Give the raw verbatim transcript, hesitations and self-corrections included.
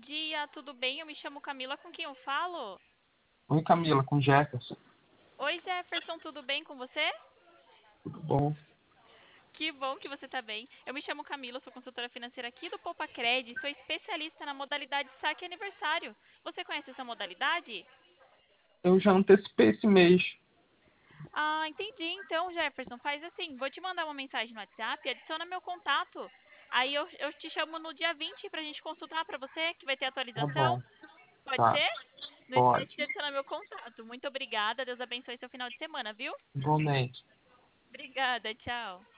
dia, tudo bem? Eu me chamo Camila, com quem eu falo? Oi, Camila, com Jefferson. Oi, Jefferson, tudo bem com você? Tudo bom? Que bom que você está bem. Eu me chamo Camila, sou consultora financeira aqui do Poupa Cred, sou especialista na modalidade saque aniversário. Você conhece essa modalidade? Eu já antecipei esse mês. Ah, entendi. Então, Jefferson, faz assim, vou te mandar uma mensagem no WhatsApp, adiciona meu contato. Aí eu, eu te chamo no dia vinte para a gente consultar para você, que vai ter Tá atualização. bom, Pode tá. ser? Não esquece Pode. de adicionar meu contato. Muito obrigada. Deus abençoe seu final de semana, viu? Igualmente. Obrigada, tchau.